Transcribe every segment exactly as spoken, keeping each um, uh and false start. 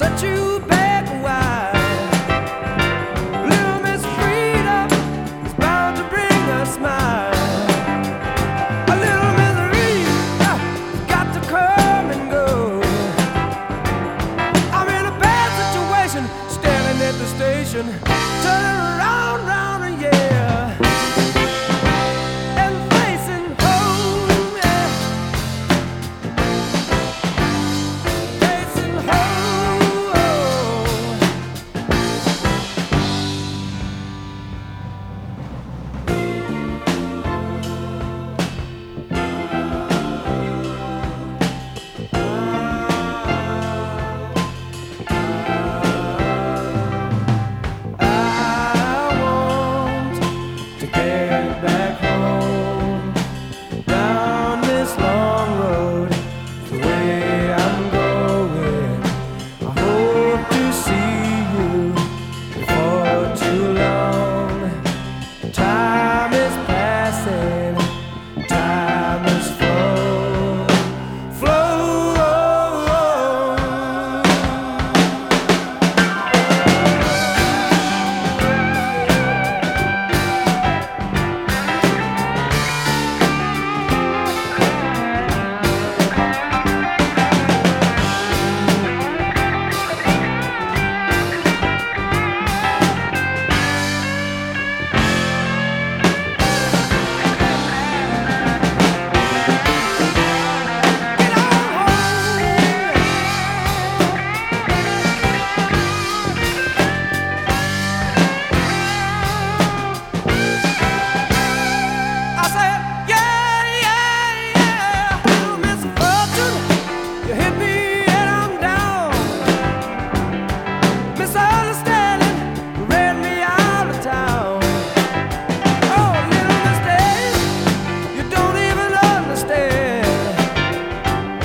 set you back a while. Little Miss Freedom is bound to bring a smile. A little misery has got to come and go. I'm in a bad situation, standing at the station, turning around, round, and yeah, and facing home, yeah, facing back home. Down this long road, the way I'm going, I hope to see you before too long. Time is passing, time is flow, flow.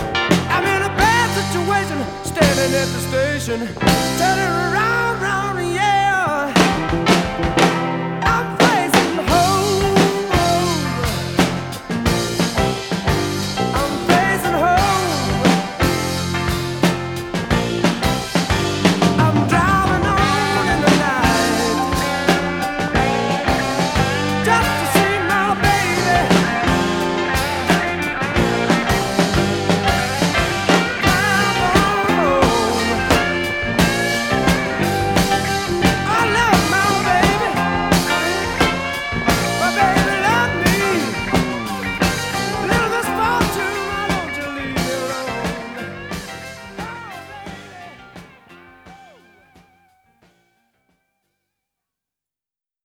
Standing at the station, turning around, round,